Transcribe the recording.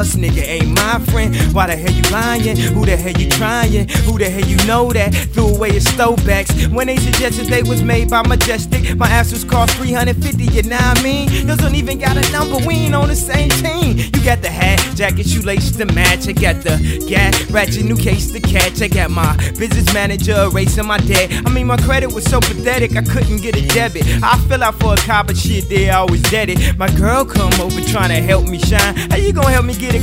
This nigga ain't my friend. Why the hell you lying? Who the hell you trying? Who the hell you know that threw away his throwbacks when they suggested they was made by Majestic? My ass was cost $350, you know what I mean? Those don't even got a number, we ain't on the same team. You got the hat, jacket, shoelaces to match. I got the gas, ratchet, new case to catch. I got my business manager erasing my debt. I mean, my credit was so pathetic, I couldn't get a debit. I fill out for a car, but shit, they always dead it. My girl come over trying to help me shine. How you gonna help me get it?